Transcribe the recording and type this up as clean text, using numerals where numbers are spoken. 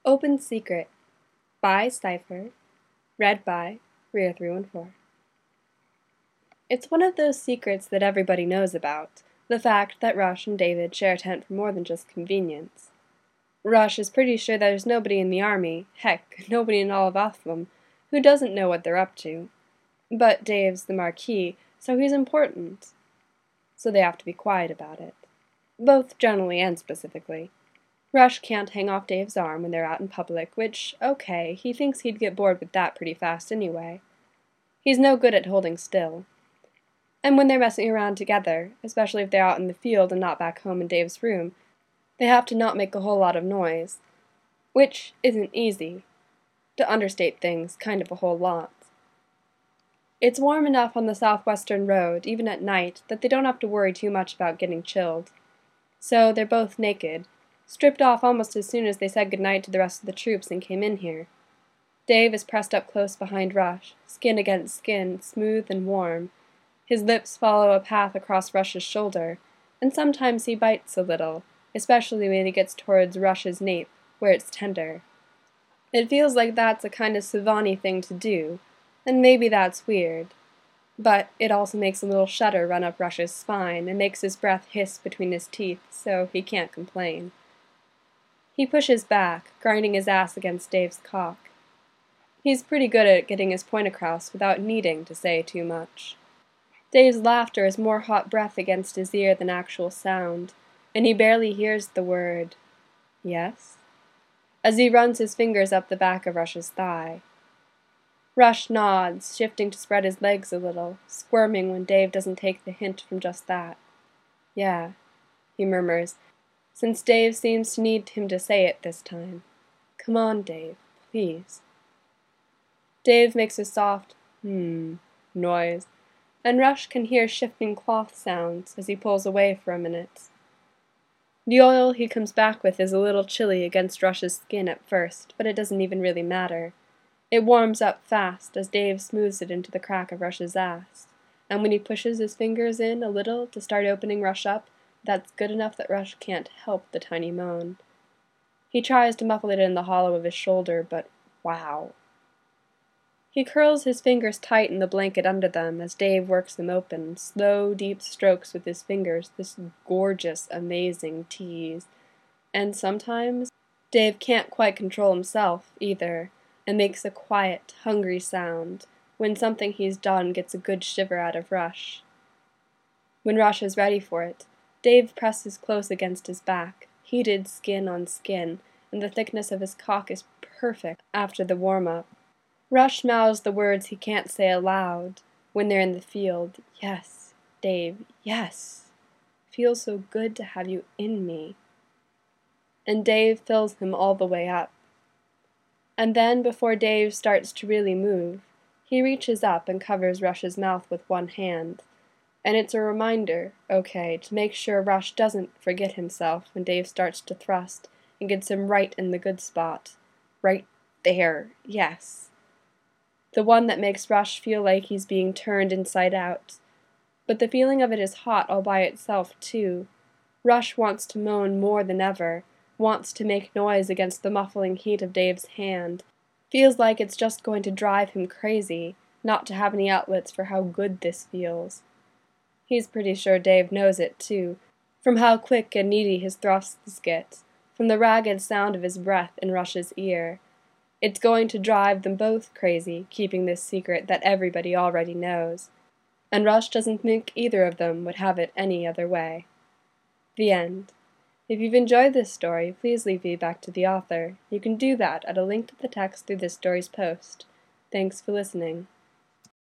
Open Secret by Cypher, read by Rhea314. It's one of those secrets that everybody knows about, the fact that Rush and David share a tent for more than just convenience. Rush is pretty sure there's nobody in the army, heck, nobody in all of Otham, who doesn't know what they're up to. But Dave's the Marquis, so he's important. So they have to be quiet about it. Both generally and specifically. Rush can't hang off Dave's arm when they're out in public, which, okay, he thinks he'd get bored with that pretty fast anyway. He's no good at holding still. And when they're messing around together, especially if they're out in the field and not back home in Dave's room, they have to not make a whole lot of noise. Which isn't easy. To understate things, kind of a whole lot. It's warm enough on the southwestern road, even at night, that they don't have to worry too much about getting chilled. So they're both naked, stripped off almost as soon as they said goodnight to the rest of the troops and came in here. Dave is pressed up close behind Rush, skin against skin, smooth and warm. His lips follow a path across Rush's shoulder, and sometimes he bites a little, especially when he gets towards Rush's nape, where it's tender. It feels like that's a kind of Savani thing to do, and maybe that's weird. But it also makes a little shudder run up Rush's spine and makes his breath hiss between his teeth, so he can't complain. He pushes back, grinding his ass against Dave's cock. He's pretty good at getting his point across without needing to say too much. Dave's laughter is more hot breath against his ear than actual sound, and he barely hears the word, yes, as he runs his fingers up the back of Rush's thigh. Rush nods, shifting to spread his legs a little, squirming when Dave doesn't take the hint from just that. Yeah, he murmurs, since Dave seems to need him to say it this time. Come on, Dave, please. Dave makes a soft, noise, and Rush can hear shifting cloth sounds as he pulls away for a minute. The oil he comes back with is a little chilly against Rush's skin at first, but it doesn't even really matter. It warms up fast as Dave smooths it into the crack of Rush's ass, and when he pushes his fingers in a little to start opening Rush up, that's good enough that Rush can't help the tiny moan. He tries to muffle it in the hollow of his shoulder, but wow. He curls his fingers tight in the blanket under them as Dave works them open, slow, deep strokes with his fingers, this gorgeous, amazing tease. And sometimes Dave can't quite control himself, either, and makes a quiet, hungry sound when something he's done gets a good shiver out of Rush. When Rush is ready for it, Dave presses close against his back, heated skin on skin, and the thickness of his cock is perfect after the warm-up. Rush mouths the words he can't say aloud when they're in the field. Yes, Dave, yes. Feels so good to have you in me. And Dave fills him all the way up. And then, before Dave starts to really move, he reaches up and covers Rush's mouth with one hand. And it's a reminder, okay, to make sure Rush doesn't forget himself when Dave starts to thrust and gets him right in the good spot. Right there, yes. The one that makes Rush feel like he's being turned inside out. But the feeling of it is hot all by itself, too. Rush wants to moan more than ever, wants to make noise against the muffling heat of Dave's hand. Feels like it's just going to drive him crazy, not to have any outlets for how good this feels. He's pretty sure Dave knows it, too, from how quick and needy his thrusts get, from the ragged sound of his breath in Rush's ear. It's going to drive them both crazy, keeping this secret that everybody already knows. And Rush doesn't think either of them would have it any other way. The end. If you've enjoyed this story, please leave feedback to the author. You can do that at a link to the text through this story's post. Thanks for listening.